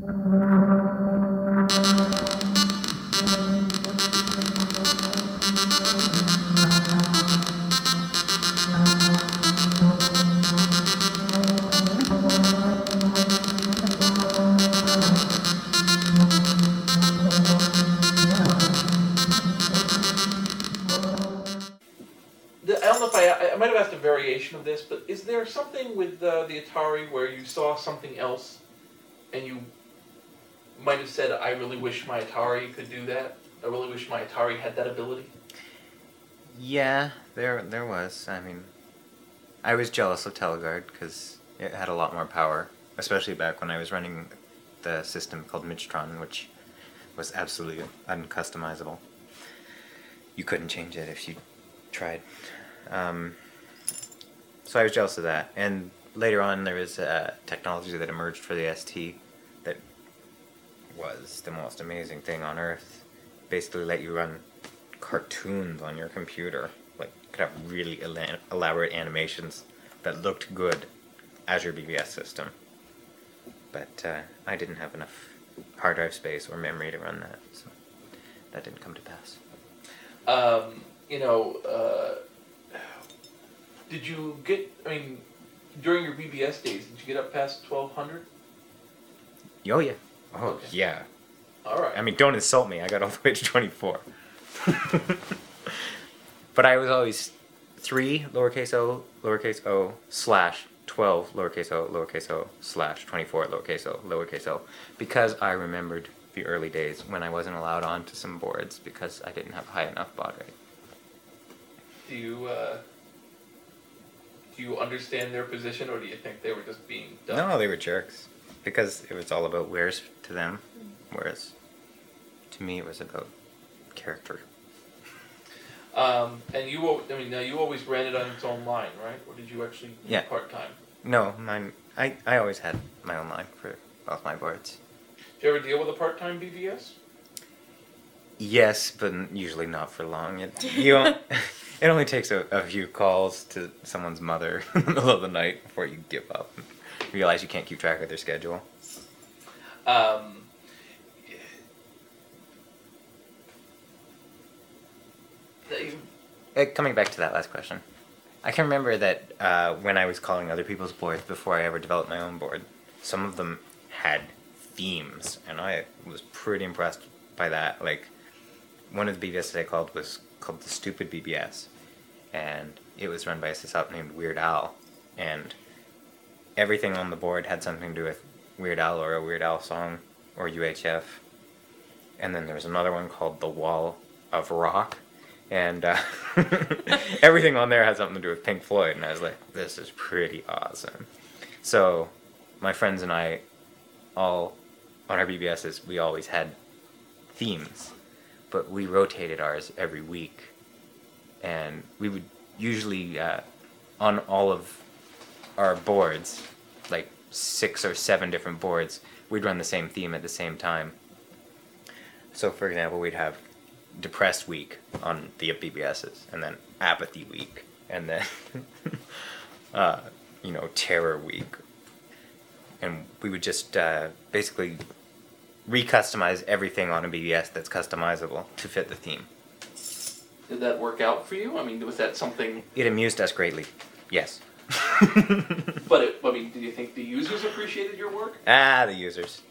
I don't know if I might have asked a variation of this, but is there something with the Atari where you saw something else and you might have said, I really wish my Atari could do that? I really wish my Atari had that ability? Yeah, there was. I mean, I was jealous of Telegard because it had a lot more power, especially back when I was running the system called Midgetron, which was absolutely uncustomizable. You couldn't change it if you tried. So I was jealous of that. And later on, there was technology that emerged for the ST that was the most amazing thing on Earth. Basically, let you run cartoons on your computer. Like, you could have really elaborate animations that looked good as your BBS system. But I didn't have enough hard drive space or memory to run that, so that didn't come to pass. You know, did you get, I mean, during your BBS days, did you get up past 1200? Oh, yeah. Oh, Okay. yeah. All right. I mean, don't insult me. I got all the way to 24. But I was always 3 lowercase o slash 12 lowercase o slash 24 lowercase o because I remembered the early days when I wasn't allowed onto some boards because I didn't have high enough baud rate. Do you understand their position, or do you think they were just being dumb? No, they were jerks because it was all about wares to them, whereas to me it was about character. And now you always ran it on its own line, right? Or did you actually do part-time? No, mine. I always had my own line for both my boards. Did you ever deal with a part-time BBS? Yes, but usually not for long. It only takes a few calls to someone's mother in the middle of the night before you give up and realize you can't keep track of their schedule. Coming back to that last question, I can remember that when I was calling other people's boards before I ever developed my own board, some of them had themes, and I was pretty impressed by that. Like, one of the BBSs I called was called the Stupid BBS, and it was run by a sysop named Weird Al, and everything on the board had something to do with Weird Al or a Weird Al song or UHF. And then there was another one called The Wall of Rock, and everything on there had something to do with Pink Floyd, and I was like, this is pretty awesome. So my friends and I, all on our BBSs, we always had themes, but we rotated ours every week, and we would usually, on all of our boards, like 6 or 7 different boards, we'd run the same theme at the same time. So, for example, we'd have Depressed Week on the BBSs, and then Apathy Week, and then, Terror Week. And we would just basically recustomize everything on a BBS that's customizable to fit the theme. Did that work out for you? I mean, was that something... It amused us greatly, yes. But, do you think the users appreciated your work? The users.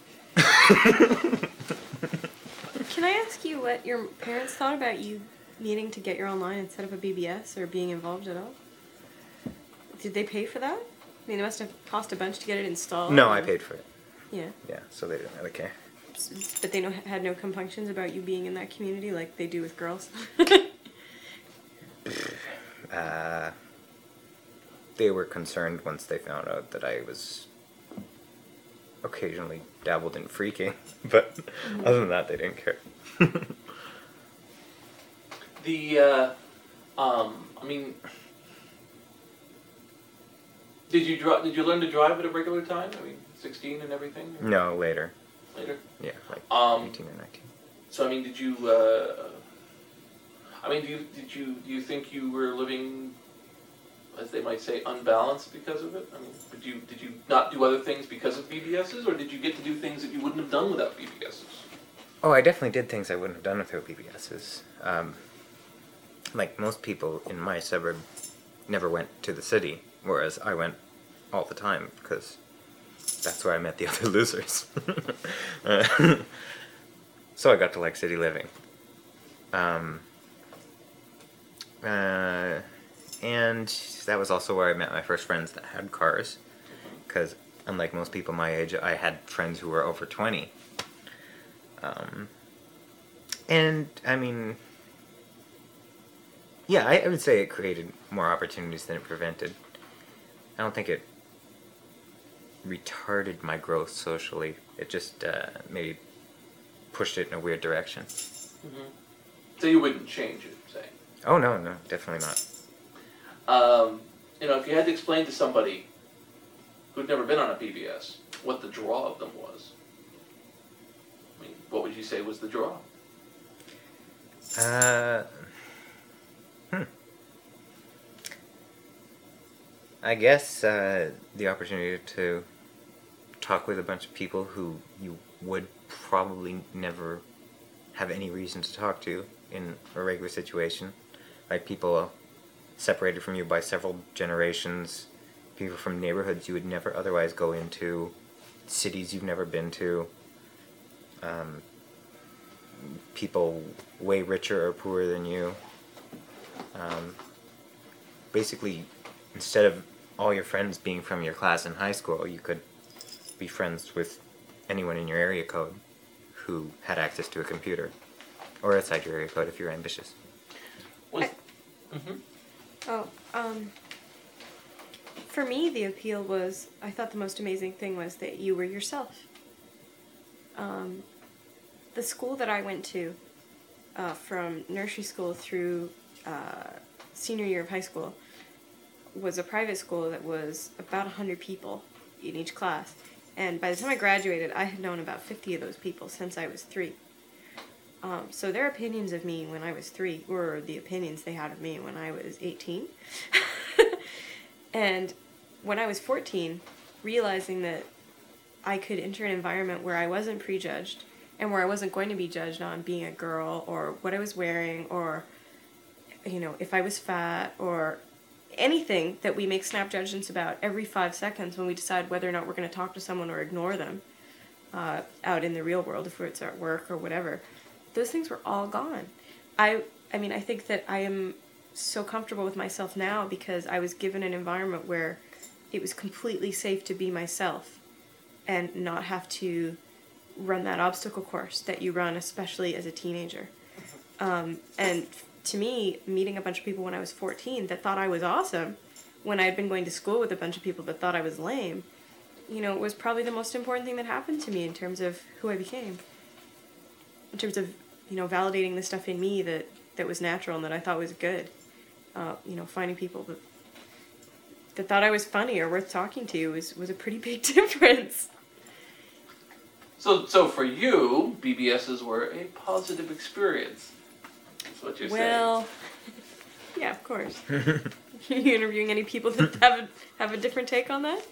Can I ask you what your parents thought about you needing to get your own line instead of a BBS or being involved at all? Did they pay for that? I mean, it must have cost a bunch to get it installed. No, I paid for it. Yeah. Yeah, so they didn't really care. But they had no compunctions about you being in that community like they do with girls? They were concerned once they found out that I was occasionally dabbled in freaking, but other than that, they didn't care. Did you learn to drive at a regular time? 16 and everything? Or? No, later. Later? Yeah, like 18 or 19. So, did you, do you think you were living as they might say, unbalanced because of it? I mean, did you not do other things because of BBSs, or did you get to do things that you wouldn't have done without BBSs? Oh, I definitely did things I wouldn't have done without BBSs. Like most people in my suburb never went to the city, whereas I went all the time because that's where I met the other losers. So I got to like city living. And that was also where I met my first friends that had cars. Because unlike most people my age, I had friends who were over 20. And I mean, yeah, I would say it created more opportunities than it prevented. I don't think it retarded my growth socially. It just maybe pushed it in a weird direction. Mm-hmm. So you wouldn't change it, say? Oh, no, definitely not. If you had to explain to somebody who'd never been on a BBS what the draw of them was, I mean, what would you say was the draw? I guess the opportunity to talk with a bunch of people who you would probably never have any reason to talk to in a regular situation. Like people separated from you by several generations, people from neighborhoods you would never otherwise go into, cities you've never been to, people way richer or poorer than you. Basically, instead of all your friends being from your class in high school, you could be friends with anyone in your area code who had access to a computer, or outside your area code if you're ambitious. For me, the appeal was, I thought the most amazing thing was that you were yourself. The school that I went to, from nursery school through senior year of high school, was a private school that was about 100 people in each class. And by the time I graduated, I had known about 50 of those people since I was 3. So their opinions of me when I was 3 were the opinions they had of me when I was 18. And when I was 14, realizing that I could enter an environment where I wasn't prejudged and where I wasn't going to be judged on being a girl or what I was wearing or, if I was fat or anything that we make snap judgments about every 5 seconds when we decide whether or not we're going to talk to someone or ignore them out in the real world, if it's at work or whatever. Those things were all gone. I think that I am so comfortable with myself now because I was given an environment where it was completely safe to be myself and not have to run that obstacle course that you run, especially as a teenager. And to me, meeting a bunch of people when I was 14 that thought I was awesome, when I had been going to school with a bunch of people that thought I was lame, it was probably the most important thing that happened to me in terms of who I became. In terms of, validating the stuff in me that was natural and that I thought was good. Finding people that thought I was funny or worth talking to was a pretty big difference. So for you, BBSs were a positive experience. That's what you're saying. Well, yeah, of course. You interviewing any people that have a different take on that?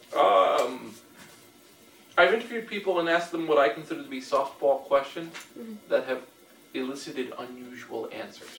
I've interviewed people and asked them what I consider to be softball questions that have elicited unusual answers.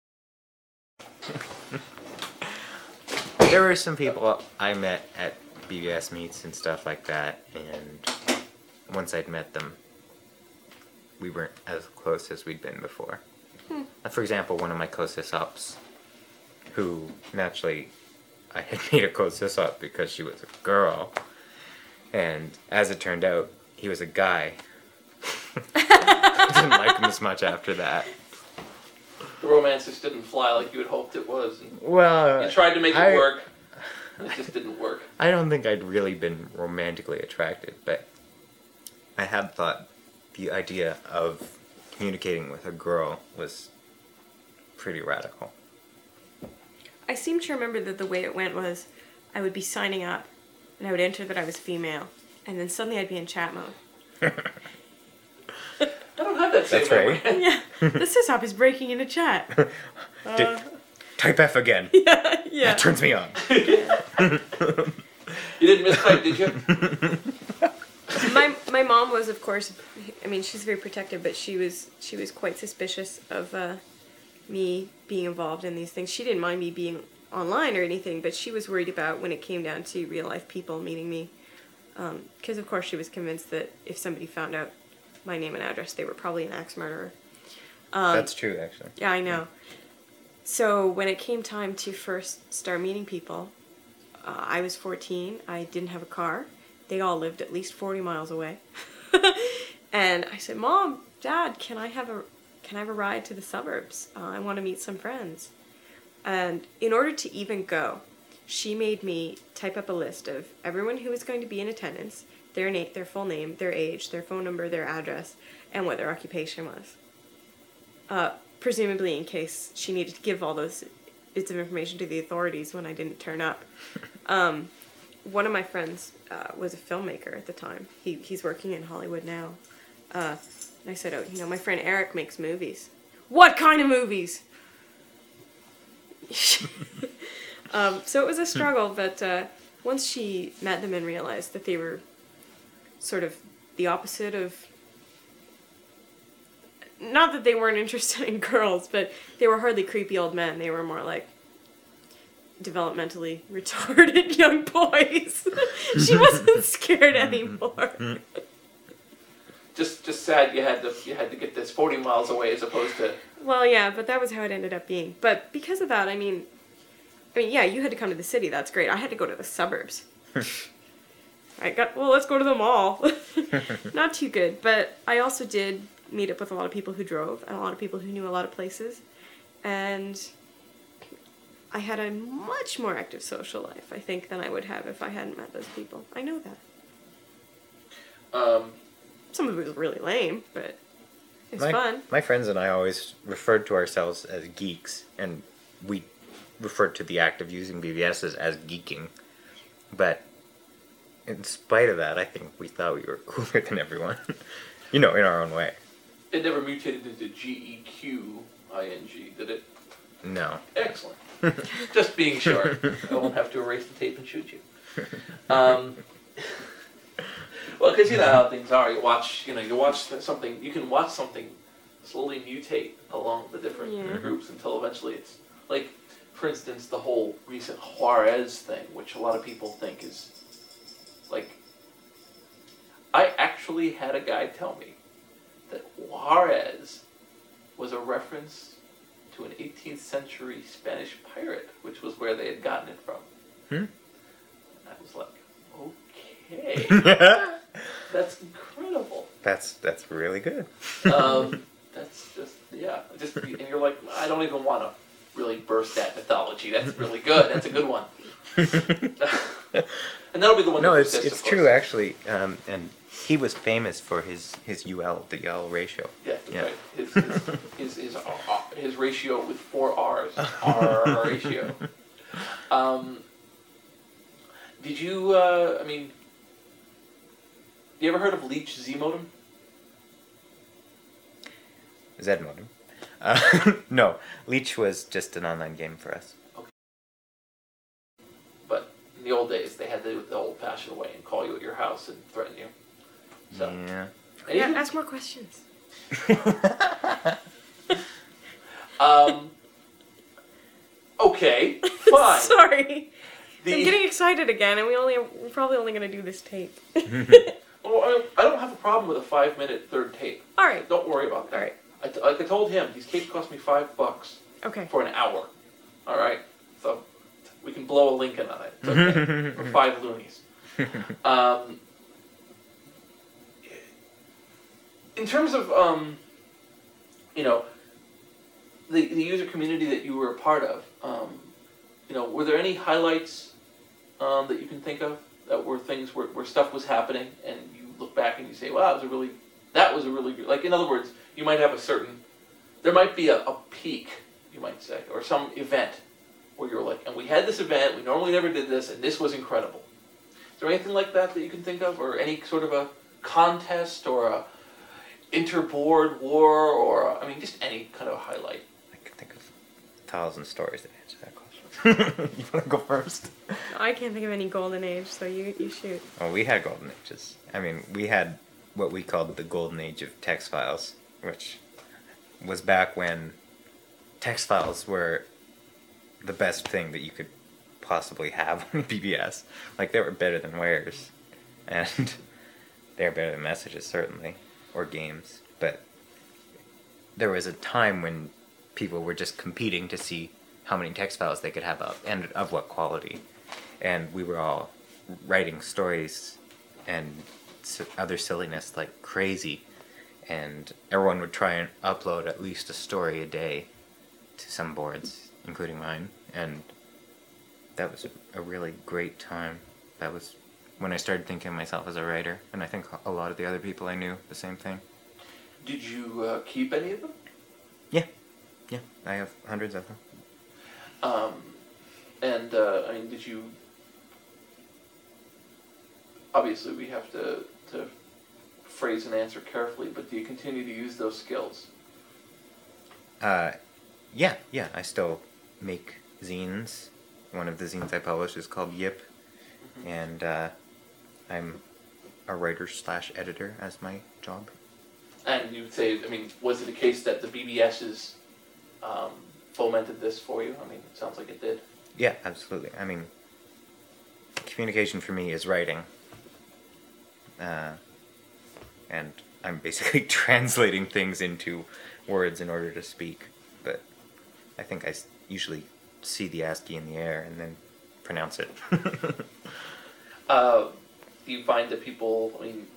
There were some people I met at BBS meets and stuff like that, and once I'd met them, we weren't as close as we'd been before. For example, one of my co-sys-ops, who naturally I had made a co-sys-op because she was a girl, and as it turned out, he was a guy. I didn't like him as much after that. The romance just didn't fly like you had hoped it was. And Well, you tried to make it work, and it just didn't work. I don't think I'd really been romantically attracted, but I had thought the idea of communicating with a girl was pretty radical. I seem to remember that the way it went was I would be signing up and I would enter that I was female, and then suddenly I'd be in chat mode. I don't have that same That's memory. right. Yeah, the sysop is breaking into chat. Type F again. Yeah, yeah. That turns me on. You didn't mistype, did you? My mom was, of course, I mean, she's very protective, but she was quite suspicious of me being involved in these things. She didn't mind me being online or anything, but she was worried about when it came down to real life people meeting me, because of course she was convinced that if somebody found out my name and address, they were probably an axe murderer. That's true, actually. Yeah, I know. So when it came time to first start meeting people, I was 14. I didn't have a car. They all lived at least 40 miles away. And I said, Mom, Dad, can I have a ride to the suburbs? I want to meet some friends. And in order to even go, she made me type up a list of everyone who was going to be in attendance, their name, their full name, their age, their phone number, their address, and what their occupation was. Presumably in case she needed to give all those bits of information to the authorities when I didn't turn up. One of my friends was a filmmaker at the time. He's working in Hollywood now. And I said, oh, you know, my friend Eric makes movies. What kind of movies? So it was a struggle, but once she met them and realized that they were sort of the opposite of... Not that they weren't interested in girls, but they were hardly creepy old men. They were more like developmentally retarded young boys. She wasn't scared anymore. Just sad you had to get this 40 miles away as opposed to... Well, yeah, but that was how it ended up being. But because of that, I mean, yeah, you had to come to the city. That's great. I had to go to the suburbs. Let's go to the mall. Not too good, but I also did meet up with a lot of people who drove and a lot of people who knew a lot of places. And I had a much more active social life, I think, than I would have if I hadn't met those people. I know that. Some of it was really lame, but it's fun. My friends and I always referred to ourselves as geeks, and we referred to the act of using BBS as geeking. But in spite of that, I think we thought we were cooler than everyone. You know, in our own way. It never mutated into GEQING, did it? No. Excellent. Just being sure. I won't have to erase the tape and shoot you. Well, because you know how things are. You watch something. You can watch something slowly mutate along the different groups until eventually it's like, for instance, the whole recent Juarez thing, which a lot of people think is like. I actually had a guy tell me that Juarez was a reference to an 18th century Spanish pirate, which was where they had gotten it from. And I was like, okay. That's incredible. That's really good. That's just, and you're like, I don't even want to really burst that mythology. That's really good. That's a good one. And that'll be the one. No, that it's persists, of true course. actually, and he was famous for his UL, the UL ratio. Yeah, right. His ratio with 4 R's. R ratio. Did you? You ever heard of Leech Z modem? Z modem. No, Leech was just an online game for us. Okay. But in the old days, they had to do it the old-fashioned way and call you at your house and threaten you. So. Yeah. Yeah, ask more questions. Okay, fine. Sorry. I'm getting excited again, and we're probably only going to do this tape. Well, I don't have a problem with a 5-minute third tape. All right. Don't worry about that. All right. Like I told him, these tapes cost me $5 Okay. for an hour. All right, so we can blow a Lincoln on it. It's okay. For 5 loonies. In terms of the user community that you were a part of, were there any highlights that you can think of that were things where stuff was happening and you look back and you say, wow, that was a really good, like, in other words, you might have there might be a peak, you might say, or some event where you're like, and we had this event, we normally never did this, and this was incredible. Is there anything like that you can think of, or any sort of a contest or a interboard war, or just any kind of highlight? I can think of 1,000 stories that answer that question. You want to go first? I can't think of any golden age, so you shoot. Well, we had golden ages. I mean, we had what we called the golden age of text files, which was back when text files were the best thing that you could possibly have on BBS. Like, they were better than wares, and they were better than messages, certainly, or games. But there was a time when people were just competing to see how many text files they could have up, and of what quality. And we were all writing stories and other silliness like crazy, and everyone would try and upload at least a story a day to some boards, including mine, and that was a really great time. That was when I started thinking of myself as a writer, and I think a lot of the other people I knew the same thing. Did you keep any of them? Yeah, I have hundreds of them. I mean, did you? Obviously, we have to phrase an answer carefully, but do you continue to use those skills? Yeah, I still make zines. One of the zines I publish is called Yip, and I'm a writer/editor as my job. And you'd say, I mean, was it a case that the BBS's fomented this for you? I mean, it sounds like it did. Yeah, absolutely. I mean, communication for me is writing. And I'm basically translating things into words in order to speak. But I think I usually see the ASCII in the air and then pronounce it. Do you find that people, I mean,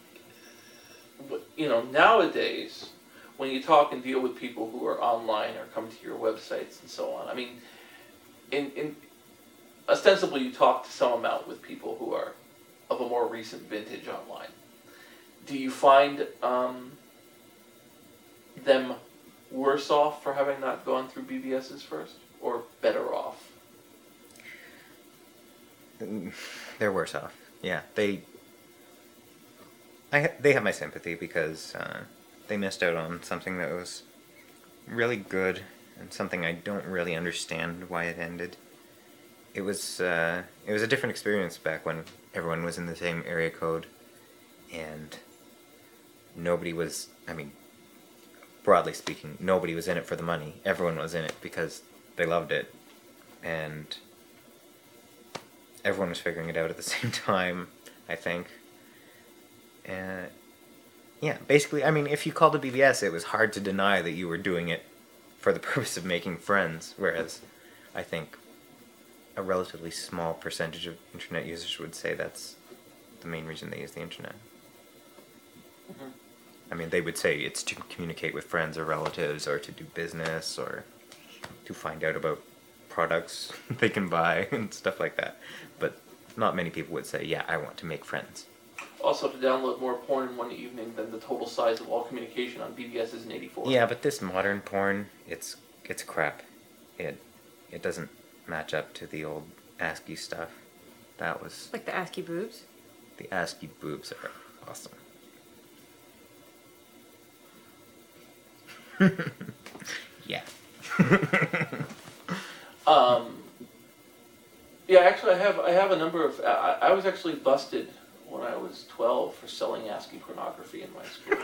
nowadays, when you talk and deal with people who are online or come to your websites and so on, I mean, in ostensibly you talk to some amount with people who are of a more recent vintage online. Do you find them worse off for having not gone through BBSs first, or better off? They're worse off. Yeah, they have my sympathy because they missed out on something that was really good and something I don't really understand why it ended. It was a different experience back when everyone was in the same area code and nobody was, I mean, broadly speaking, nobody was in it for the money. Everyone was in it because they loved it, and everyone was figuring it out at the same time, I think. Yeah, basically, I mean, if you called it BBS, it was hard to deny that you were doing it for the purpose of making friends, whereas I think a relatively small percentage of internet users would say that's the main reason they use the internet. Mm-hmm. I mean, they would say it's to communicate with friends or relatives, or to do business, or to find out about products they can buy and stuff like that. But not many people would say, yeah, I want to make friends. Also, to download more porn in one evening than the total size of all communication on BBS is in 84. Yeah, but this modern porn, it's crap. It doesn't match up to the old ASCII stuff. That was... Like the ASCII boobs? The ASCII boobs are awesome. Yeah. Yeah, actually, I have a number of. I was actually busted when I was 12 for selling ASCII pornography in my school.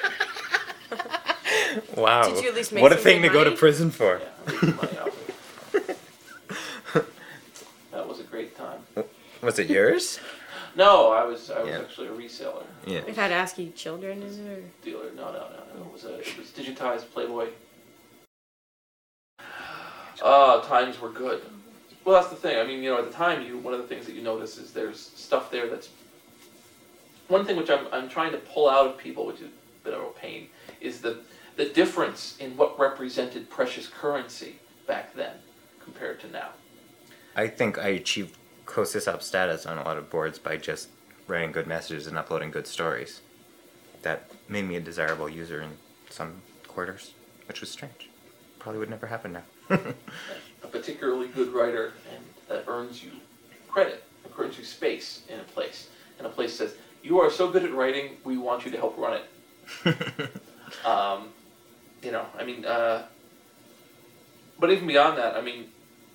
Wow. Did you at least make what a some thing to good go to money? prison for. Yeah, I made money off it. That was a great time. Was it yours? No, I was Yeah. actually a reseller. Yeah. It had ASCII children in it, or? Dealer. No. It was digitized Playboy. Times were good. Well, that's the thing. I mean, at the time, one of the things that you notice is there's stuff there that's... One thing which I'm trying to pull out of people, which is a bit of a pain, is the difference in what represented precious currency back then compared to now. I think I achieved COSIS-UP status on a lot of boards by just writing good messages and uploading good stories. That made me a desirable user in some quarters, which was strange. Probably would never happen now. A particularly good writer, and that earns you credit, earns you space in a place. And a place says, you are so good at writing, we want you to help run it. But even beyond that, I mean,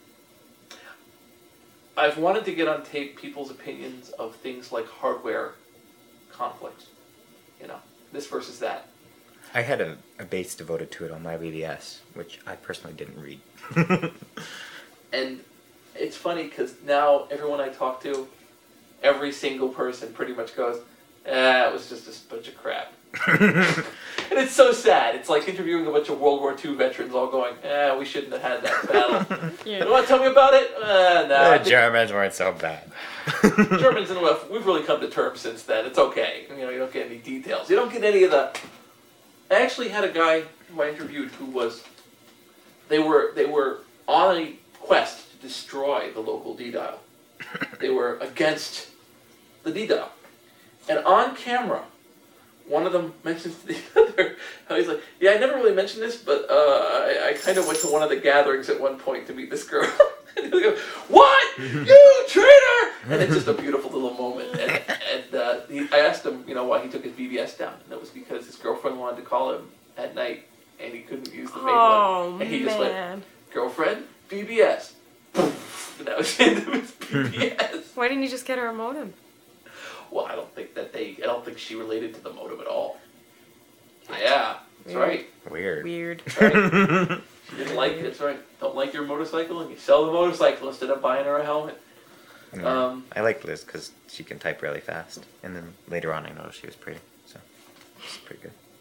I've wanted to get on tape people's opinions of things like hardware conflicts. You know, this versus that. I had a base devoted to it on my BBS, which I personally didn't read. And it's funny because now everyone I talk to, every single person pretty much goes, it was just a bunch of crap. And it's so sad. It's like interviewing a bunch of World War II veterans all going, we shouldn't have had that battle. Yeah. You want to tell me about it? No. The Germans weren't so bad. Germans and we've really come to terms since then. It's okay. You know, you don't get any details. You don't get any of the... I actually had a guy who I interviewed who was... They were on a quest to destroy the local D-dial. They were against the D-dial. And on camera, one of them mentions to the other, how he's like, yeah, I never really mentioned this, but I kind of went to one of the gatherings at one point to meet this girl. And he goes, what? You traitor! And it's just a beautiful little moment. And I asked him, you know, why he took his BBS down. And it was because his girlfriend wanted to call him at night, and he couldn't use the main one. And he just went, girlfriend, BBS. And that was the end of his BBS. Why didn't you just get her a modem? Well, I don't think she related to the modem at all. Yeah, that's right. Weird. That's right. She didn't like it, that's right. Don't like your motorcycle, and you sell the motorcycle instead of buying her a helmet. Yeah. I like Liz because she can type really fast. And then later on I noticed she was pretty. So, she's pretty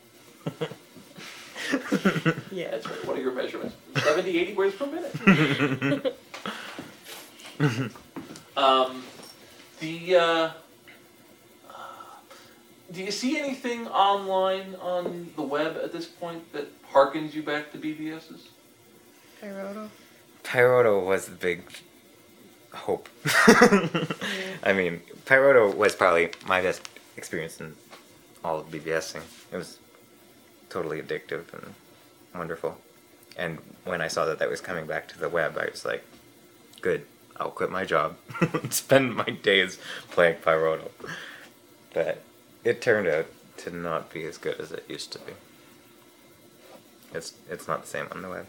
good. Yeah. That's right. What are your measurements? 70, 80 words per minute. Do you see anything online on the web at this point that harkens you back to BBSs? Pyroto was the big hope. I mean, Pyroto was probably my best experience in all of BBSing. It was totally addictive and wonderful. And when I saw that was coming back to the web, I was like, good, I'll quit my job, spend my days playing Pyroto. But it turned out to not be as good as it used to be. It's not the same on the web.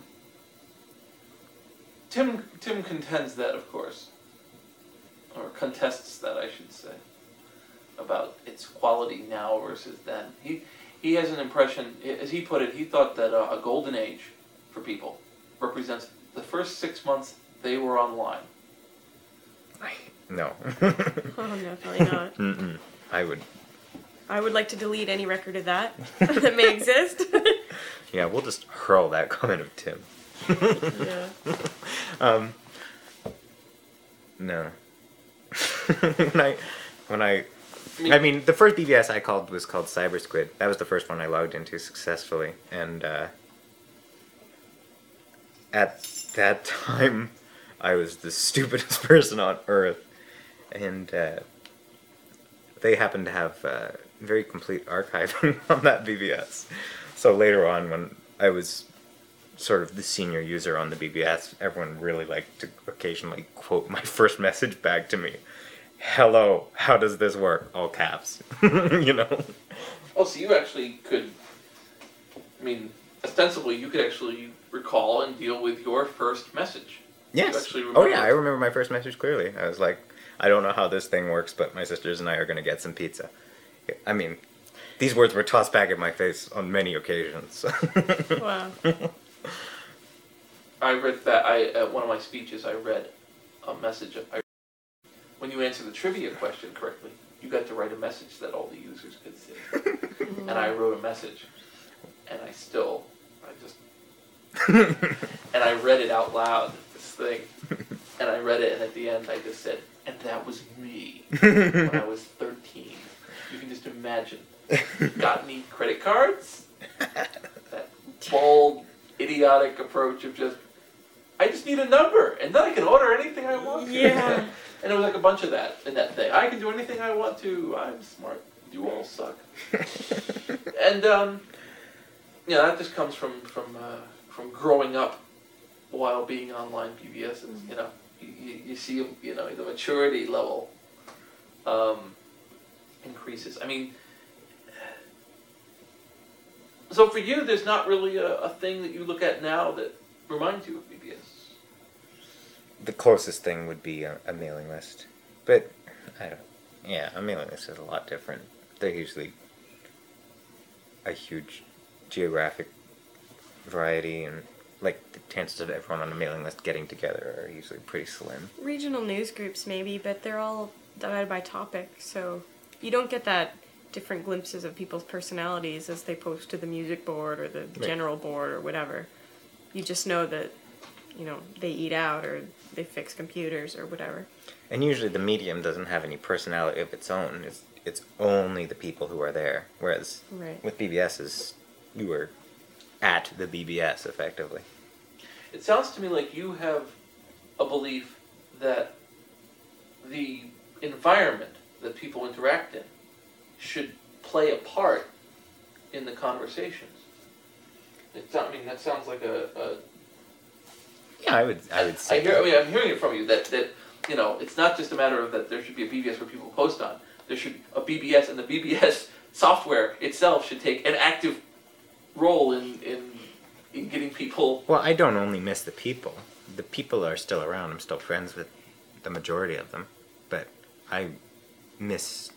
Tim contends that, of course, or contests that, I should say, about its quality now versus then. He has an impression, as he put it, he thought that a golden age for people represents the first 6 months they were online. No. Oh, definitely not. Mm-mm. I would like to delete any record of that that may exist. Yeah, we'll just hurl that comment of Tim. Yeah. No. I mean, the first BBS I called was called Cyber Squid. That was the first one I logged into successfully, and at that time, I was the stupidest person on earth, and they happened to have very complete archiving on that BBS. So later on, when I was sort of the senior user on the BBS, everyone really liked to occasionally quote my first message back to me. Hello, how does this work? All caps. You know? Oh, so you actually could, I mean, ostensibly you could actually recall and deal with your first message. Yes. You actually Oh remember yeah, it. I remember my first message clearly. I was like, I don't know how this thing works, but my sisters and I are going to get some pizza. I mean, these words were tossed back at my face on many occasions. Wow. I read that, at one of my speeches, I read a message. When you answer the trivia question correctly, you got to write a message that all the users could see. And I wrote a message, and I read it out loud, this thing. And I read it, and at the end I just said, and that was me when I was 13. You can just imagine. Got any credit cards? That bold, idiotic approach of just, I just need a number, and then I can order anything I want to. Yeah. And there was like a bunch of that in that thing. I can do anything I want to. I'm smart. You all suck. And yeah, that just comes from growing up while being online PBSs. You know, you see, you know, the maturity level increases. I mean, so for you, there's not really a thing that you look at now that reminds you of BBS? The closest thing would be a mailing list, but I don't. Yeah, a mailing list is a lot different. They're usually a huge geographic variety, and like the chances of everyone on a mailing list getting together are usually pretty slim. Regional news groups maybe, but they're all divided by topic, so you don't get that different glimpses of people's personalities as they post to the music board or the Right. general board or whatever. You just know that, they eat out or they fix computers or whatever. And usually the medium doesn't have any personality of its own. It's only the people who are there. Whereas Right. with BBSs, you were at the BBS effectively. It sounds to me like you have a belief that the environment that people interact in should play a part in the conversations. That sounds like a Yeah, I would say. I'm hearing it from you that it's not just a matter of that there should be a BBS where people post on. There should a BBS, and the BBS software itself should take an active role in getting people. Well, I don't only miss the people. The people are still around. I'm still friends with the majority of them, but I miss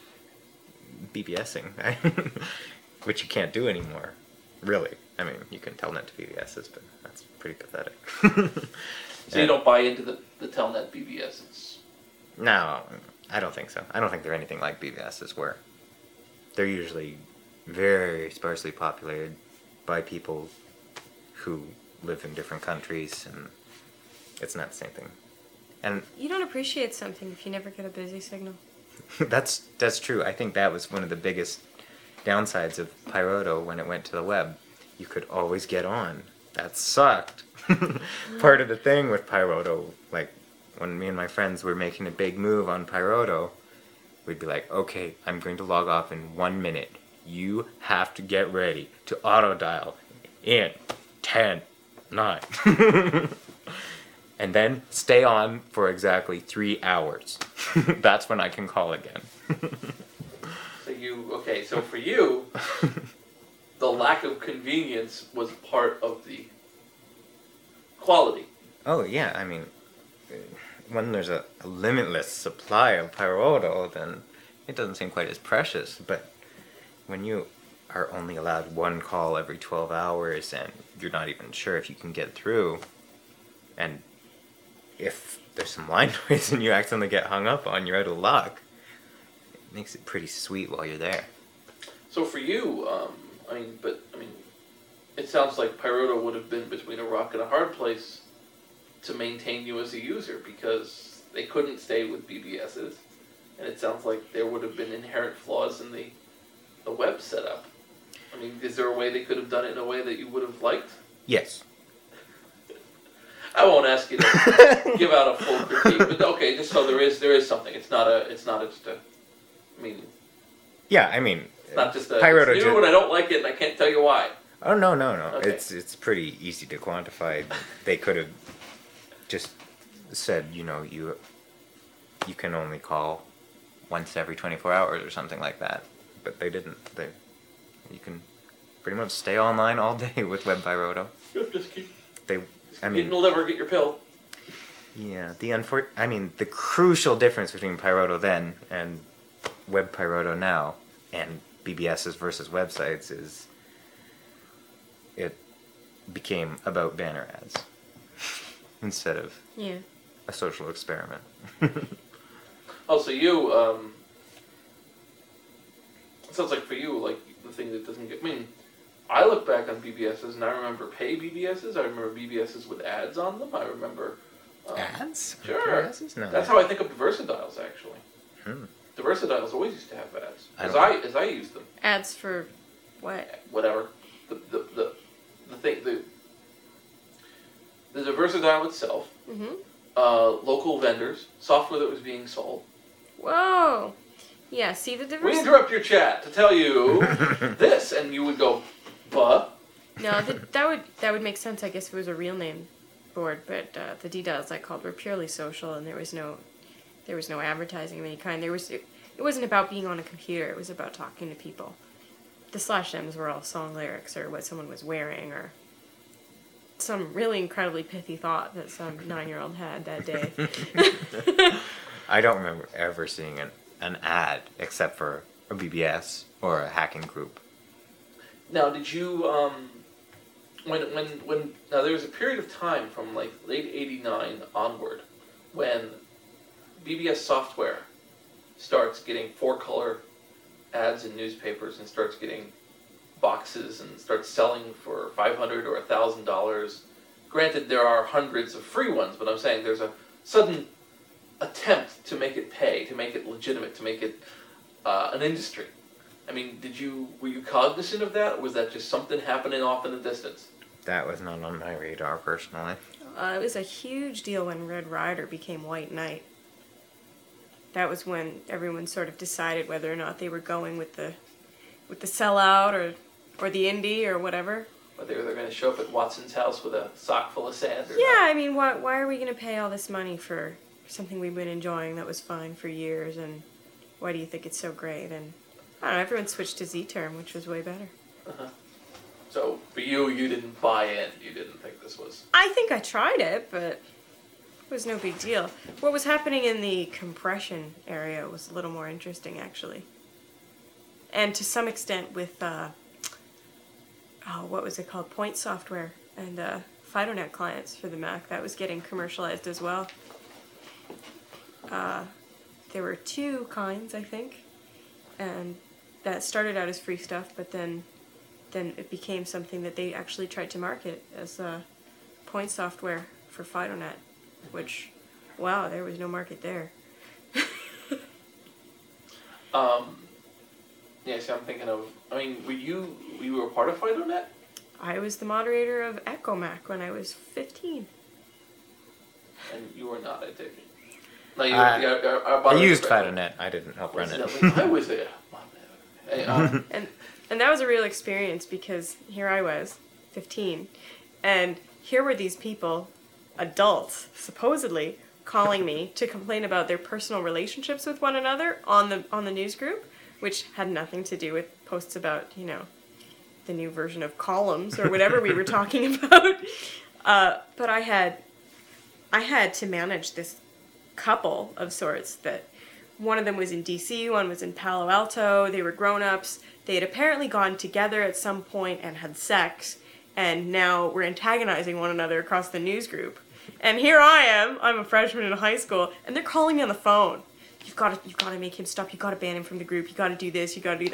BBSing, which you can't do anymore. Really, I mean, you can telnet to BBSs, but that's pretty pathetic. So you don't buy into the Telnet BBS. No, I don't think so. I don't think they're anything like BBSs, where they're usually very sparsely populated by people who live in different countries, and it's not the same thing. And You don't appreciate something if you never get a busy signal. that's true. I think that was one of the biggest downsides of Pyroto when it went to the web. You could always get on. That sucked. Part of the thing with Pyroto, like when me and my friends were making a big move on Pyroto, we'd be like, okay, I'm going to log off in 1 minute. You have to get ready to auto dial in 10, 9. And then stay on for exactly 3 hours. That's when I can call again. So for you, the lack of convenience was part of the quality. Oh yeah, I mean, when there's a limitless supply of Pyroto, then it doesn't seem quite as precious. But when you are only allowed one call every 12 hours and you're not even sure if you can get through, and if there's some line noise and you accidentally get hung up on, you're out of luck, it makes it pretty sweet while you're there. So for you, it sounds like Pyroto would have been between a rock and a hard place to maintain you as a user, because they couldn't stay with BBSs, and it sounds like there would have been inherent flaws in the web setup. I mean, is there a way they could have done it in a way that you would have liked? Yes. I won't ask you to give out a full critique, but okay, just so there is something. It's not just a. I mean, Yeah, I mean, it's not just a. Pyroto It's new and I don't like it, and I can't tell you why. Oh no. Okay. It's pretty easy to quantify. They could have just said, you can only call once every 24 hours or something like that, but they didn't. You can pretty much stay online all day with Web Pyroto. Just keep. You'll never get your pill. Yeah, the crucial difference between Pyroto then and Web Pyroto now and BBSs versus websites is it became about banner ads instead of a social experiment. Oh, so you, it sounds like for you, like, the thing that doesn't get, I look back on BBSs and I remember pay BBSs, I remember BBSs with ads on them, I remember... Ads? Sure. BBSs? No. That's how I think of the Versadials, actually. Hmm. The Versadials always used to have ads, as I used them. Ads for what? Whatever. The thing, the Versadial itself, Mm-hmm. local vendors, software that was being sold. Whoa. Yeah, see the We diversity? interrupt your chat to tell you this, and you would go, "But." No, that would make sense, I guess, if it was a real name board, but the DDoS I called were purely social, and there was no advertising of any kind. It wasn't about being on a computer, it was about talking to people. The /M's were all song lyrics or what someone was wearing or some really incredibly pithy thought that some 9-year-old had that day. I don't remember ever seeing an ad except for a BBS or a hacking group. Now, did you when now there was a period of time from like late '89 onward when BBS software starts getting 4-color ads in newspapers and starts getting boxes and starts selling for $500 or $1,000. Granted, there are hundreds of free ones, but I'm saying there's a sudden attempt to make it pay, to make it legitimate, to make it an industry. I mean, were you cognizant of that, or was that just something happening off in the distance? That was not on my radar personally. It was a huge deal when Red Ryder became White Knight. That was when everyone sort of decided whether or not they were going with the sellout or the indie or whatever. Whether they're going to show up at Watson's house with a sock full of sand or Yeah, not. I mean, why are we going to pay all this money for something we've been enjoying that was fine for years, and why do you think it's so great? And I don't know, everyone switched to Z-Term, which was way better. Uh-huh. So for you didn't buy in. You didn't think this was. I think I tried it, but it was no big deal. What was happening in the compression area was a little more interesting, actually. And to some extent with, what was it called? Point Software and FidoNet clients for the Mac. That was getting commercialized as well. There were 2 kinds, I think. And that started out as free stuff, but then it became something that they actually tried to market as point software for FidoNet, which, wow, there was no market there. Yeah, see, I'm thinking of. I mean, were you a part of FidoNet? I was the moderator of EchoMac when I was 15. And you were not, I take it. No, you I used FidoNet. I didn't help run it. I was there. Hey, And that was a real experience because here I was, 15, and here were these people, adults, supposedly, calling me to complain about their personal relationships with one another on the news group, which had nothing to do with posts about, the new version of columns or whatever we were talking about. But I had to manage this couple of sorts that one of them was in DC, one was in Palo Alto. They were grown-ups. They had apparently gone together at some point and had sex, and now were antagonizing one another across the news group. And here I am, I'm a freshman in high school, and they're calling me on the phone. You've got to make him stop. You've got to ban him from the group. You've got to do this. You've got to do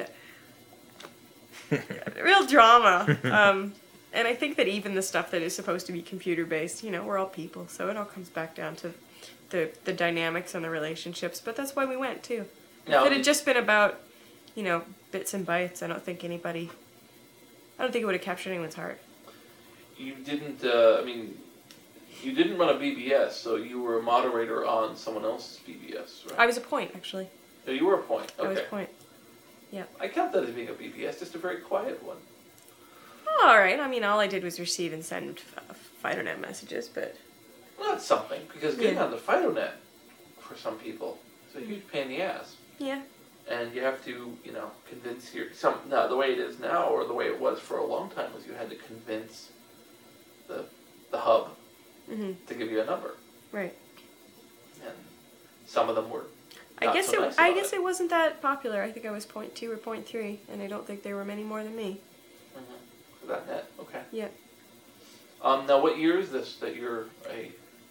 that. Real drama. And I think that even the stuff that is supposed to be computer-based, we're all people, so it all comes back down to the dynamics and the relationships. But that's why we went, too. Now, If it had just been about, bits and bytes, I don't think it would have captured anyone's heart. you didn't. You didn't run a BBS, so you were a moderator on someone else's BBS, right? I was a point, actually. So you were a point. Okay. I was a point. I count that as being a BBS, just a very quiet one. Oh, all right. I mean, all I did was receive and send FidoNet messages, but... Well, that's something, because getting Yeah. on the FidoNet, for some people, is a huge pain in the ass. Yeah. And you have to, convince now the way it is now, or the way it was for a long time, was you had to convince the hub Mm-hmm. to give you a number. Right. And some of them were I not guess so nice about it. it wasn't that popular. I think I was 0.2 or 0.3, and I don't think there were many more than me. Mm-hmm. For that net, okay. Yep. Now what year is this that you're a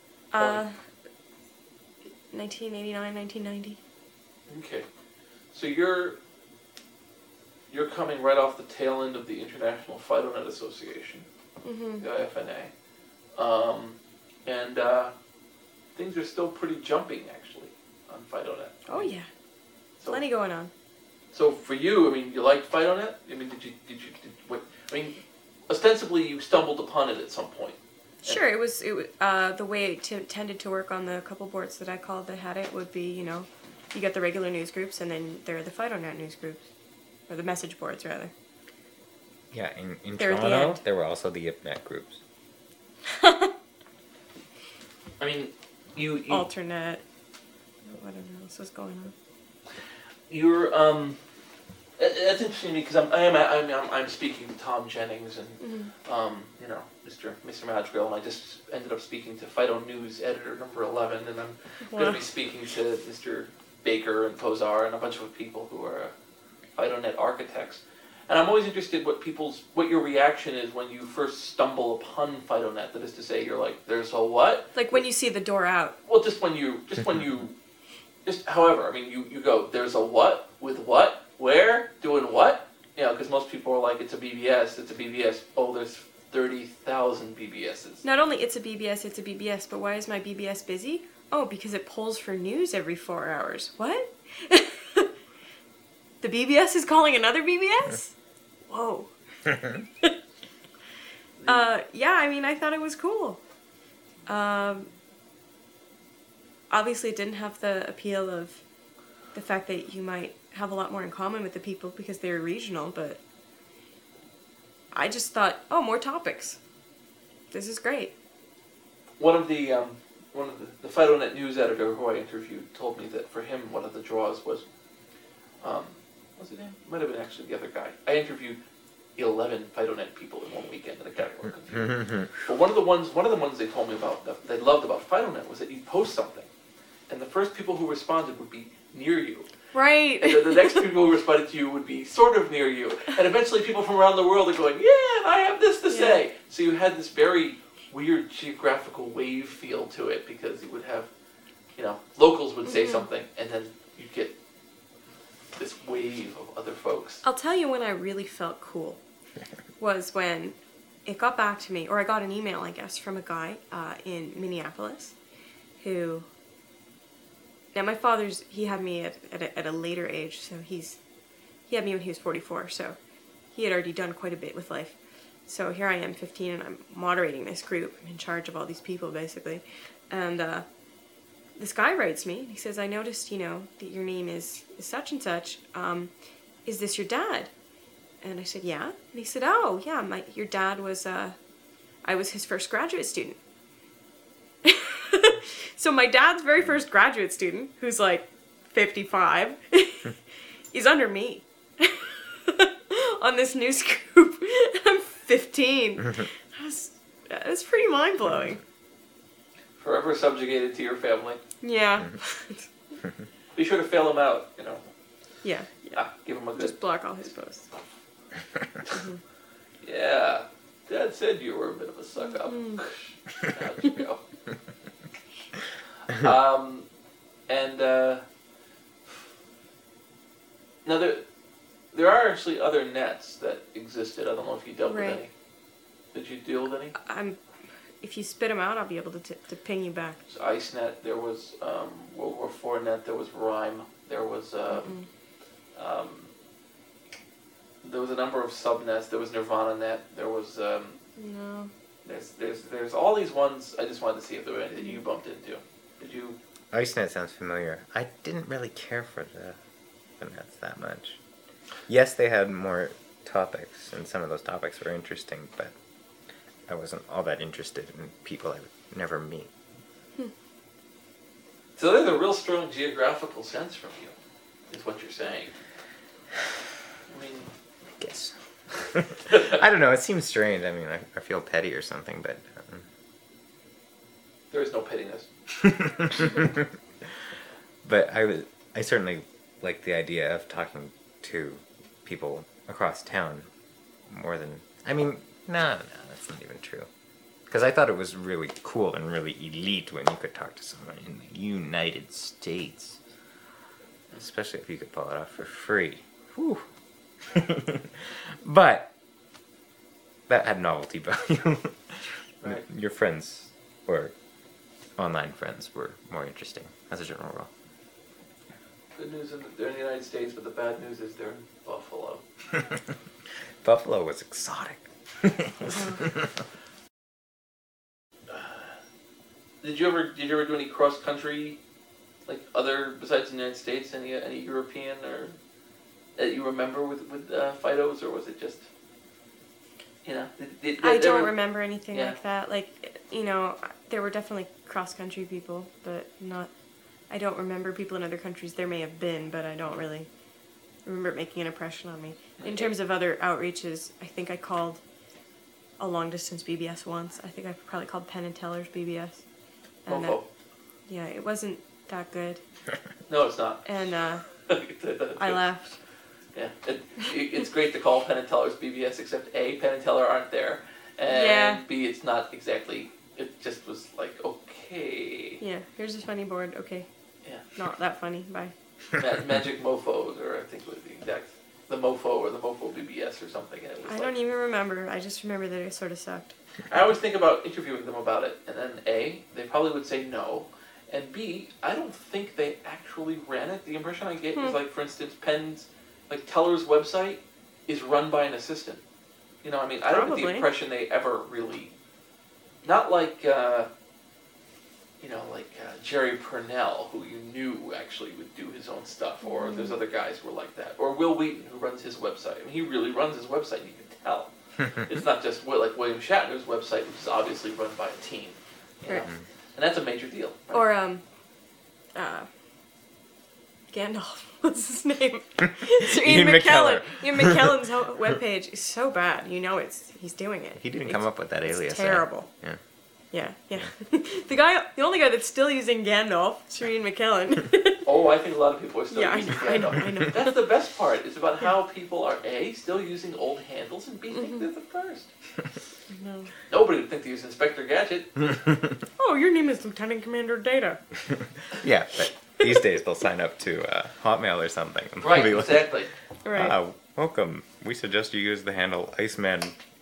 1989, 1990. Okay. So you're coming right off the tail end of the International FidoNet Association, Mm-hmm. the IFNA. And things are still pretty jumping, actually, on FidoNet. Oh, yeah. So, Plenty going on. So for you, you liked FidoNet? Ostensibly you stumbled upon it at some point. Sure, it was the way it tended to work on the couple boards that I called that had it would be, you got the regular news groups, and then there are the FidoNet news groups. Or the message boards, rather. Yeah, in They're at the Toronto, end. there were also the IPNet groups. You Alternate. Whatever else was going on. you're That's interesting to me because I'm speaking to Tom Jennings and you know, Mr. Madrigal, and I just ended up speaking to Fido News editor number 11, and I'm going to be speaking to Mr. Baker and Kozar and a bunch of people who are FidoNet architects. And I'm always interested what your reaction is when you first stumble upon FidoNet. That is to say, you're like, there's a what? Like when you see the door out. Well, however, I mean, you go, there's a what? With what? Where? Doing what? You know, because most people are like, it's a BBS. Oh, there's 30,000 BBSs. Not only it's a BBS, but why is my BBS busy? Oh, because it polls for news every 4 hours. What? The BBS is calling another BBS? Whoa. Yeah, I mean, I thought it was cool. Obviously, it didn't have the appeal of the fact that you might have a lot more in common with the people because they're regional, but I just thought, oh, more topics. This is great. One of the FidoNet news editor who I interviewed told me that for him, one of the draws was, what's his name? Might have been actually the other guy. I interviewed 11 FidoNet people in one weekend, and I got a little confused. But one of the ones they told me about that they loved about FidoNet was that you'd post something, and the first people who responded would be near you. Right. And then the next people who responded to you would be sort of near you. And eventually people from around the world are going, yeah, I have this to say. So you had this very weird geographical wave feel to it because you would have, you know, locals would say something and then you'd get this wave of other folks. I'll tell you when I really felt cool was when it got back to me, or I got an email, I guess, from a guy in Minneapolis who... Now, my father's, he had me at a later age, so he had me when he was 44, so he had already done quite a bit with life. So here I am, 15, and I'm moderating this group. I'm in charge of all these people, basically. And this guy writes me, and he says, I noticed, you know, that your name is such and such. Is this your dad? And I said, yeah. And he said, oh, yeah, your dad was, I was his first graduate student. So my dad's very first graduate student, who's like 55, he's under me on this news group. I'm 15. That's pretty mind-blowing. Forever subjugated to your family. Yeah. Be sure to fail him out, you know. Yeah. Give him a good... Just block all his posts. Yeah. Dad said you were a bit of a suck-up. How'd you go? Now there are actually other nets that existed. I don't know if you dealt with any. Did you deal with any? If you spit them out, I'll be able to ping you back. So IceNet, there was World War IV net, there was Rime, there was there was a number of subnets. There was Nirvana net. There was no. There's all these ones. I just wanted to see if there were any that you bumped into. Did you? IceNet sounds familiar. I didn't really care for the nets that much. Yes, they had more topics, and some of those topics were interesting, but I wasn't all that interested in people I would never meet. So there's a real strong geographical sense from you, is what you're saying. I mean, I guess. I don't know. It seems strange. I mean, I feel petty or something, but there is no pettiness. But I certainly like the idea of talking to people across town more than... I mean, no, that's not even true. Because I thought it was really cool and really elite when you could talk to someone in the United States. Especially if you could pull it off for free. Whew. But that had novelty value. Right. Your friends, or online friends, were more interesting as a general rule. Good news is that they're in the United States, but the bad news is they're in Buffalo. Buffalo was exotic. Did you ever do any cross country, like other besides the United States, any European or that you remember with Fidos, or was it just, you know? I don't remember anything like that. Like, you know, there were definitely cross country people, but not. I don't remember people in other countries. There may have been, but I don't really remember it making an impression on me. In terms of other outreaches, I think I called a long distance BBS once. I think I probably called Penn and Teller's BBS. And Mofo. yeah, it wasn't that good. No, it's not. And I left. Yeah, it's great to call Penn and Teller's BBS, except A, Penn and Teller aren't there, and Yeah. B, it's not exactly. It just was like, okay. Yeah, here's a funny board. Okay. Yeah. Not that funny. Bye. Magic Mofos, or I think it was the exact, the Mofo or the Mofo BBS or something, and it was I like, don't even remember. I just remember that it sort of sucked. I always think about interviewing them about it, and then A, they probably would say no, and B, I don't think they actually ran it. The impression I get is like, for instance, Penn's, like Teller's website is run by an assistant. You know, I mean, I don't get the Probably. impression they ever really, not like, you know, like Jerry Purnell, who you knew actually would do his own stuff, or there's other guys who are like that, or Will Wheaton, who runs his website. I mean, he really runs his website, you can tell. It's not just like William Shatner's website, which is obviously run by a team. You know? Right. And that's a major deal. Right? Or Gandalf. What's his name? Sir Ian McKellen. Ian McKellen's webpage is so bad. You know he's doing it. He didn't It's- come up with that alias. It's terrible. Yeah. Yeah. The only guy that's still using Gandalf, Sir Ian McKellen. Oh, I think a lot of people are still Yeah, using I know, Gandalf. I know. That's the best part. It's about how people are A, still using old handles, and B, think they're the first. No. Nobody would think to use Inspector Gadget. Oh, your name is Lieutenant Commander Data. Yeah, but these days they'll sign up to Hotmail or something. And they'll Right, be like, exactly. Right. welcome. We suggest you use the handle Iceman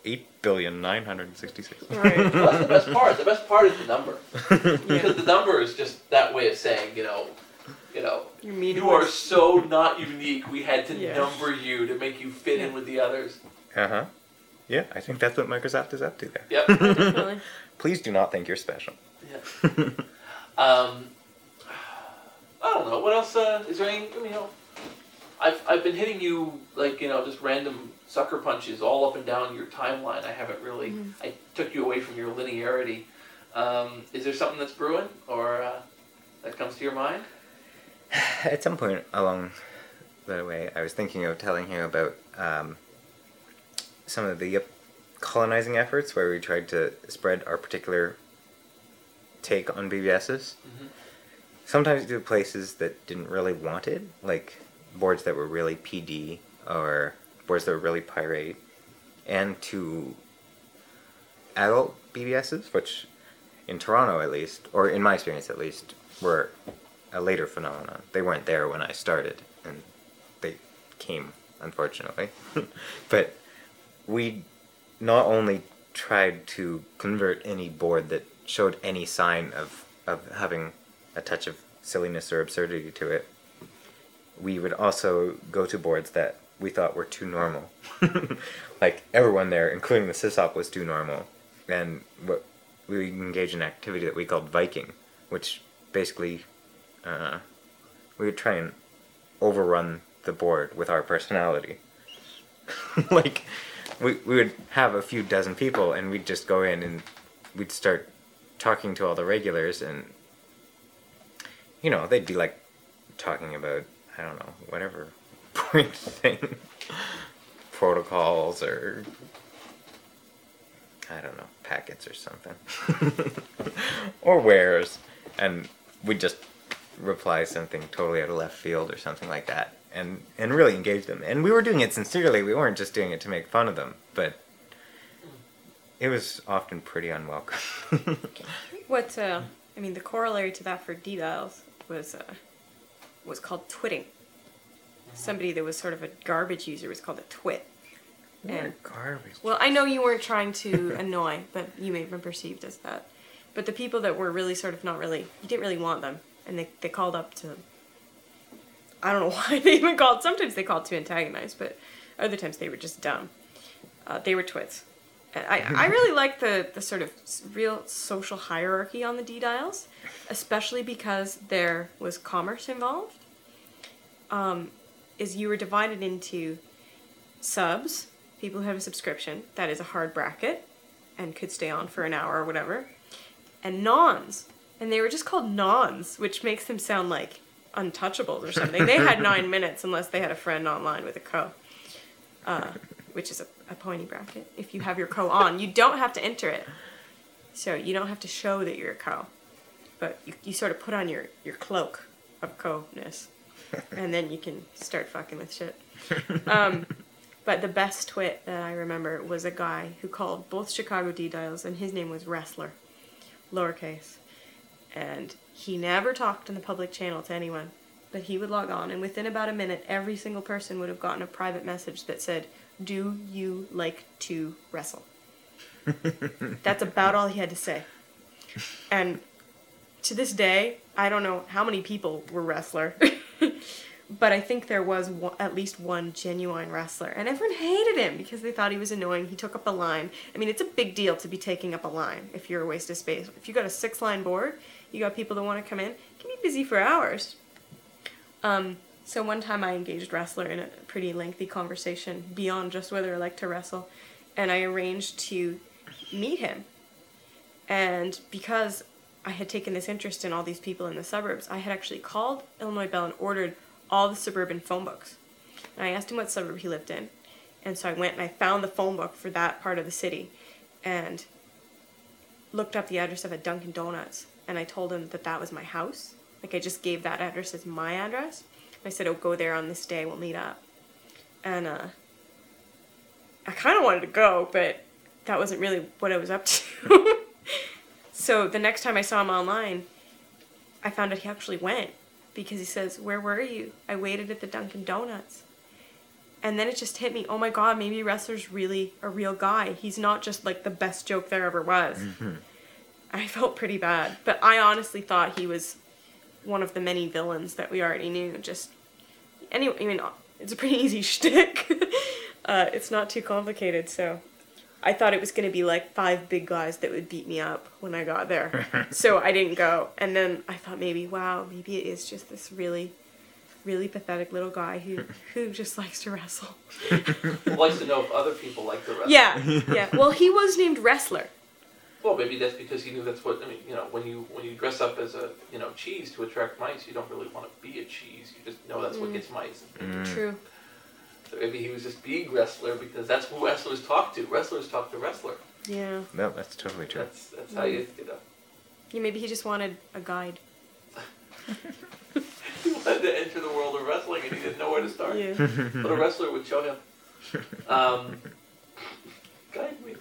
8,966. Right. Well, that's the best part. The best part is the number. Because the number is just that way of saying, you know, Your meeting you are was- so not unique, we had to Yeah. number you to make you fit in with the others. Uh-huh. Yeah, I think that's what Microsoft is up to there. Yep. Definitely. Please do not think you're special. Yeah. I don't know. What else? Is there any? You know, I've been hitting you like, you know, just random sucker punches all up and down your timeline. I haven't really. I took you away from your linearity. Is there something that's brewing or that comes to your mind? At some point along the way, I was thinking of telling you about some of the colonizing efforts where we tried to spread our particular take on BBSs. Mhm. Sometimes to places that didn't really want it, like boards that were really PD or boards that were really pirate, and to adult BBSs, which in Toronto at least, or in my experience at least, were a later phenomenon. They weren't there when I started, and they came, unfortunately. But we not only tried to convert any board that showed any sign of having a touch of silliness or absurdity to it, we would also go to boards that we thought were too normal. Like everyone there, including the sysop, was too normal. And we engaged in an activity that we called Viking, which basically we would try and overrun the board with our personality. Like, we would have a few dozen people, and we'd just go in and we'd start talking to all the regulars, and, you know, they'd be like talking about, I don't know, whatever point thing, protocols or, I don't know, packets or something, or wares, and we'd just reply something totally out of left field or something like that, and really engage them. And we were doing it sincerely. We weren't just doing it to make fun of them, but it was often pretty unwelcome. What I mean, the corollary to that for D-dials was called twitting. Somebody that was sort of a garbage user was called a twit. And Garbage. well, I know you weren't trying to annoy, but you may have been perceived as that. But the people that were really sort of not really, you didn't really want them, and they called up to. I don't know why they even called. Sometimes they called to antagonize, but other times they were just dumb. They were twits. And I really like the sort of real social hierarchy on the D-dials, especially because there was commerce involved. Is you were divided into subs, people who have a subscription, that is a hard bracket, and could stay on for an hour or whatever, and nons. And they were just called nons, which makes them sound like untouchables or something. They had 9 minutes unless they had a friend online with a co, which is a pointy bracket. If you have your co on, you don't have to enter it. So you don't have to show that you're a co. But you sort of put on your cloak of co-ness. And then you can start fucking with shit. But the best twit that I remember was a guy who called both Chicago D-dials, and his name was Wrestler, lowercase. And he never talked in the public channel to anyone, but he would log on, and within about a minute, every single person would have gotten a private message that said, "Do you like to wrestle?" That's about all he had to say. And to this day, I don't know how many people were Wrestler, but I think there was at least one genuine wrestler. And everyone hated him because they thought he was annoying. He took up a line. I mean, it's a big deal to be taking up a line if you're a waste of space. If you got a 6-line board, you got people that want to come in, you can be busy for hours. So one time I engaged Wrestler in a pretty lengthy conversation beyond just whether I like to wrestle, and I arranged to meet him. And because I had taken this interest in all these people in the suburbs, I had actually called Illinois Bell and ordered all the suburban phone books. And I asked him what suburb he lived in. And so I went and I found the phone book for that part of the city and looked up the address of a Dunkin' Donuts. And I told him that that was my house. Like, I just gave that address as my address. I said, "Oh, go there on this day, we'll meet up." And I kind of wanted to go, but that wasn't really what I was up to. So the next time I saw him online, I found out he actually went, because he says, "Where were you? I waited at the Dunkin' Donuts." And then it just hit me, oh my god, maybe Wrestler's really a real guy. He's not just like the best joke there ever was. Mm-hmm. I felt pretty bad. But I honestly thought he was one of the many villains that we already knew. Anyway, I mean, it's a pretty easy shtick. It's not too complicated, so I thought it was going to be like 5 big guys that would beat me up when I got there. So I didn't go. And then I thought maybe it is just this really, really pathetic little guy who just likes to wrestle. Likes to know if other people like to wrestle. Yeah. Well, he was named Wrestler. Well, maybe that's because he knew that's what, I mean, you know, when you dress up as a, you know, cheese to attract mice, you don't really want to be a cheese. You just know that's what gets mice. True. So maybe he was just being Wrestler because that's who wrestlers talk to. Wrestlers talk to wrestler. Yeah. No, that's totally true. That's how you know. Yeah, maybe he just wanted a guide. He wanted to enter the world of wrestling and he didn't know where to start. Yeah. But a wrestler would show him. Guide me.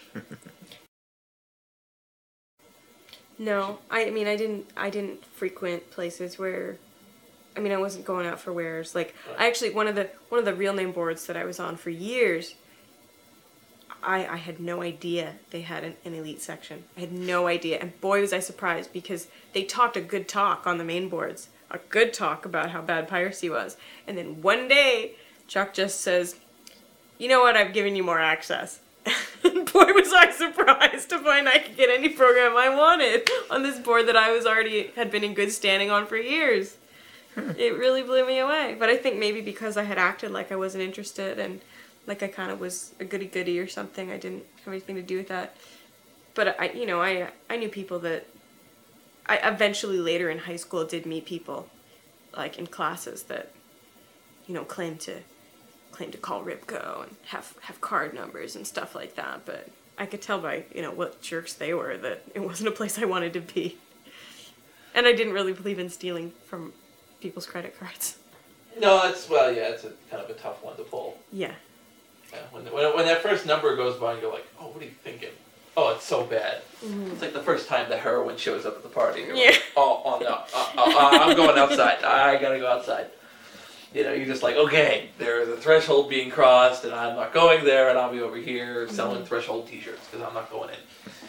No, I mean I didn't frequent places where, I mean I wasn't going out for wares. Like I actually one of the real name boards that I was on for years, I had no idea they had an elite section. I had no idea, and boy was I surprised because they talked a good talk on the main boards, a good talk about how bad piracy was, and then one day Chuck just says, "You know what? I've given you more access." Boy was I surprised to find I could get any program I wanted on this board that I had been in good standing on for years. It really blew me away. But I think maybe because I had acted like I wasn't interested and like I kind of was a goody-goody or something, I didn't have anything to do with that. But I knew people that I eventually later in high school did meet people like in classes that, you know, claimed to call Ripco and have card numbers and stuff like that, but I could tell by, you know, what jerks they were that it wasn't a place I wanted to be. And I didn't really believe in stealing from people's credit cards. No, it's a kind of a tough one to pull. Yeah. Yeah, when that first number goes by and you're like, oh, what are you thinking? Oh, it's so bad. Mm-hmm. It's like the first time the heroin shows up at the party. And you're like, oh no, I'm going outside. I gotta go outside. You know, you're just like, okay, there's a threshold being crossed, and I'm not going there, and I'll be over here selling threshold T-shirts because I'm not going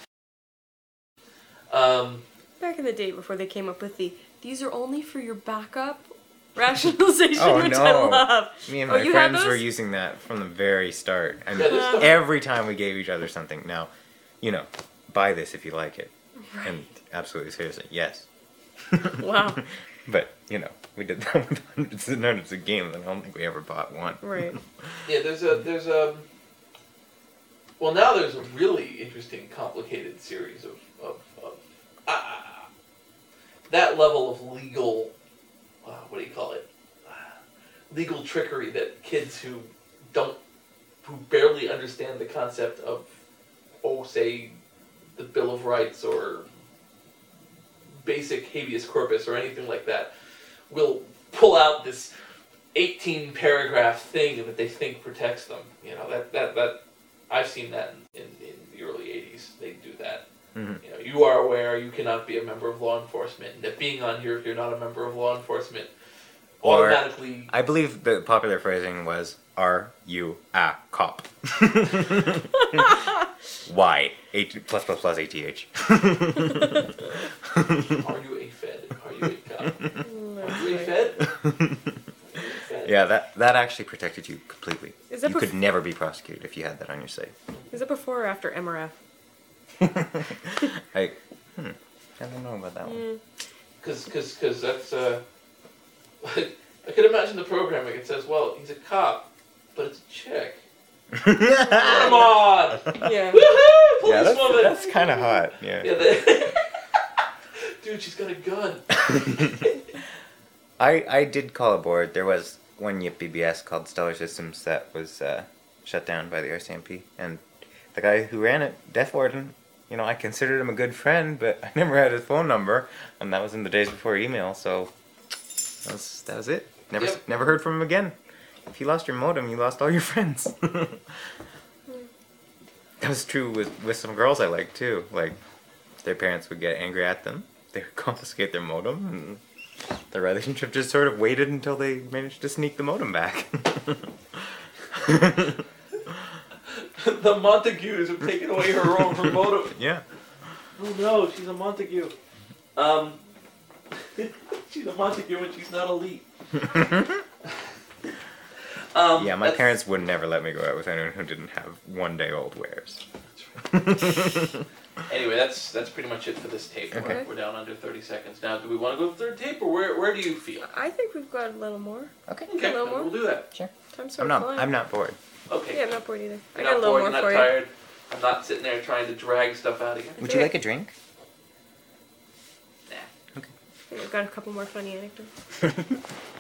in. Back in the day before they came up with these are only for your backup rationalization, which I love. Me and my friends were using that from the very start. I mean, every time we gave each other something. Now, you know, buy this if you like it. Right. And absolutely seriously, yes. Wow. But, you know, we did that with hundreds and hundreds of games, and I don't think we ever bought one. Right. Yeah, well, now there's a really interesting, complicated series of that level of legal what do you call it? Legal trickery that kids who barely understand the concept of, say, the Bill of Rights or basic habeas corpus or anything like that, will pull out this 18 paragraph thing that they think protects them. You know, that I've seen that in the early 80s. They do that. Mhm. You know, you are aware you cannot be a member of law enforcement, and that being on here if you're not a member of law enforcement Or- automatically. I believe the popular phrasing was, "Are you a cop?" Why? Plus plus plus ATH. Are you a Fed? Are you a cop? Are you a Fed? Yeah, that actually protected you completely. Is that You could never be prosecuted if you had that on your site. Is it before or after MRF? I don't know about that one. Because that's I could imagine the programming. It says, well, he's a cop, but it's a chick. Come on! Yeah. Woohoo! Yeah, Policewoman! that's kind of hot. Yeah. Dude, she's got a gun. I did call a board. There was one YIP BBS called Stellar Systems that was shut down by the RCMP, and the guy who ran it, Death Warden, you know, I considered him a good friend, but I never had his phone number, and that was in the days before email, so that was it. Never heard from him again. If you lost your modem, you lost all your friends. That was true with some girls I liked too. Like, their parents would get angry at them, they would confiscate their modem, and the relationship just sort of waited until they managed to sneak the modem back. The Montagues have taken away her modem. Yeah. Oh no, she's a Montague. She's a Montague and she's not elite. Yeah, my parents would never let me go out with anyone who didn't have 1 day old wares. Anyway, that's pretty much it for this tape. Okay. We're down under 30 seconds now. Do we want to go to the third tape, or where do you feel? I think we've got a little more. Okay. Okay, A little then more? we'll do that. Sure. Time's sort of flying. I'm not bored. Okay. Yeah, I'm not bored either. I You're got a not little bored, more you're for not you. tired. I'm not sitting there trying to drag stuff out again. Would you like a drink? Nah. I think I've got a couple more funny anecdotes.